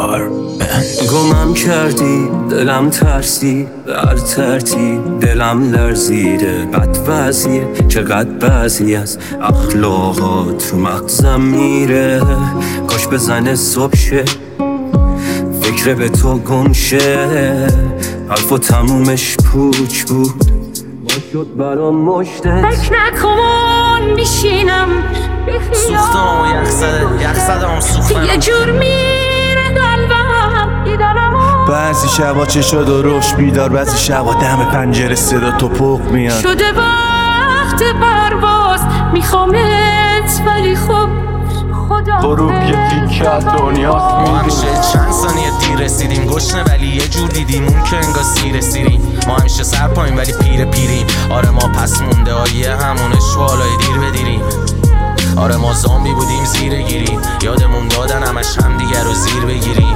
گمم کردی دلم ترسی هر ترتیب دلم لرزیده بد وضعیه چقدر بعضی از اخلاقات رو مغزم میره کاش بزنه صبح شه فکر به تو گم شه حرف و تمومش پوچ بود با شد برام مشته فکر نکن میشینم سوختم و یخ زدم سوختم یه جور میره قلبم دیدنمو بعضی شبا چشا درشت بیدار بعضی شبا دم پنجره صدا توپق میاد شده وقت پرواز میخوامت ولی خب خدا غروب یه تیکه از دنیاست ما همیشه چند ثانیه دیر رسیدیم گشنه ولی یه جور دیدیم اون که انگار سیر سیریم ما همیشه سر پایین ولی پیریم آره ما پس مونده آیه همونه شوالای دیر بدیریم آره ما زامبی بودیم زیر گیری یادمون دادن همش هم دیگر رو زیر بگیریم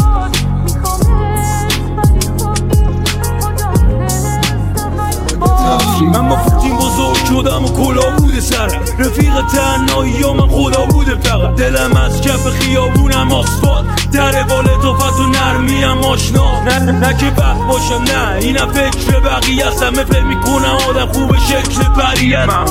من با پوتین بزرگ شدم و کلا بوده سرم رفیق تنهایی یا من خدا بوده فقط دلم از کف خیابونم آسفالت در والتافت و نرمیم آشنا نه که بد باشم نه اینم فکر بقیه است همه فکر میکنم آدم خوب شکل پریت من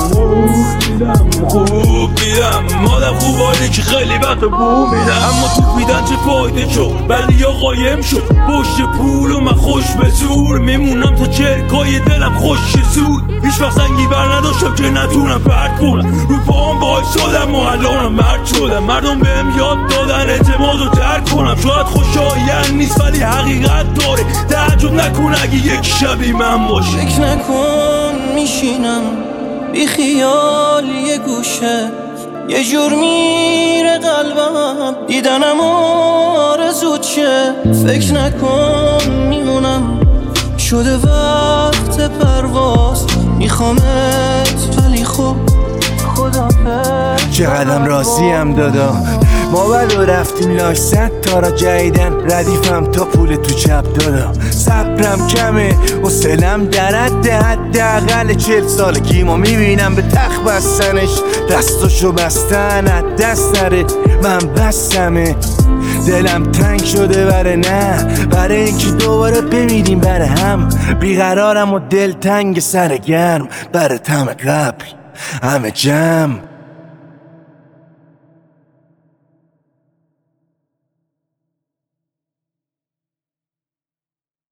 خوب میدم آدم خوب آلی که خیلی وقت بو میدم اما تو میدن چه فایده شد ولی یا قایم شد پشت پول و من خوش به زور میمونم تا چرکای دلم خوش زود هیچ وقت سنگی بر نداشتم که نتونم پرد کنم رو پاهم باعث شدم و الانم مرد شدم مردم بهم یاد دادن اعتماد رو درک کنم شاید خوشایند نیست ولی حقیقت داره تعجب نکن اگه یک شبی من باشه فکر نکن میشینم بی خیال یه گوشه یه جور میره قلبم دیدنم آرزو چه فکر نکن میمونم شده وقت پرواز میخوامت ولی خب خدافظ چقدرم راضیم دادا ما ولو رفتیم لاش 100 تا را جدیدن ردیفم تا پول تو چپ دادا صبرم کمه حوصله‌ام در حداقل 40 سالگی ما میبینم به تخت بستنش دستاشو بستن از دست نره من بستمه دلم تنگ شده بره نه برای اینکه دوباره بمیریم بره هم بیقرارم و دل تنگ سر گرم بره تم قبل همه جمع